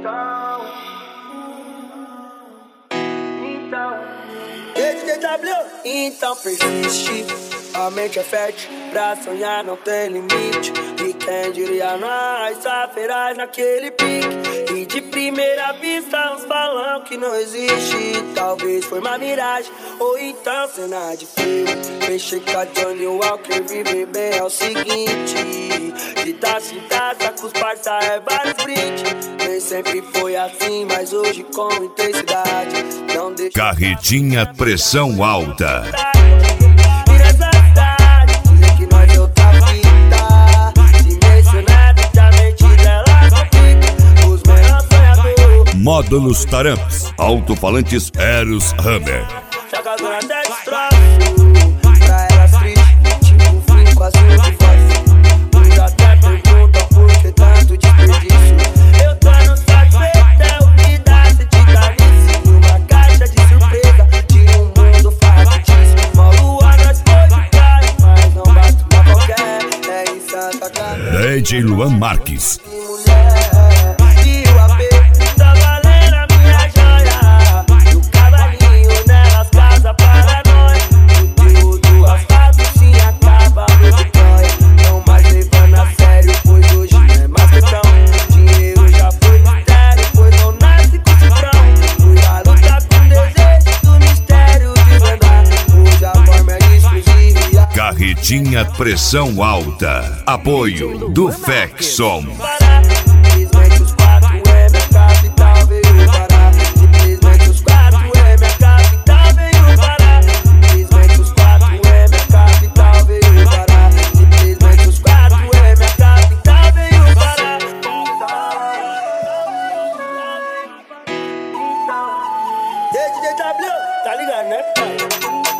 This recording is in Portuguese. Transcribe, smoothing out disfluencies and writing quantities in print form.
Então persiste, a mente é fértil, pra sonhar não tem limite. E quem diria nós, feraz naquele pique. E de primeira vista uns falam que não existe. Talvez foi uma miragem, ou então cena de filme. Fechei com a Johnny Walker, viver bem é o seguinte: de taça em taça com os parça é vários brindes. Nem sempre foi assim, mas hoje com intensidade. Não deixa Carretinha Pressão Alta. Módulos Taramps, alto-falantes Eros Hammer. Jogador até destroço, pra elas triste, tipo um fim com azul de voz. Uns até perguntam por que tanto desperdício. Eu tô no satisfeito, é o que dá sentido. Uma caixa de surpresa, de um mundo factício. Uma lua nós foi de praia, mas não bato pra qualquer. É em Santa Casa. DJ Luan Marques. Carretinha Pressão Alta. Apoio do Fexon. Simplesmente os 4M, a capital veio parar. Simplesmente os 4M, a capital veio parar. Simplesmente os 4M, a capital veio parar. Simplesmente os 4M, a capital veio parar. DJ W, tá ligado, né, pai?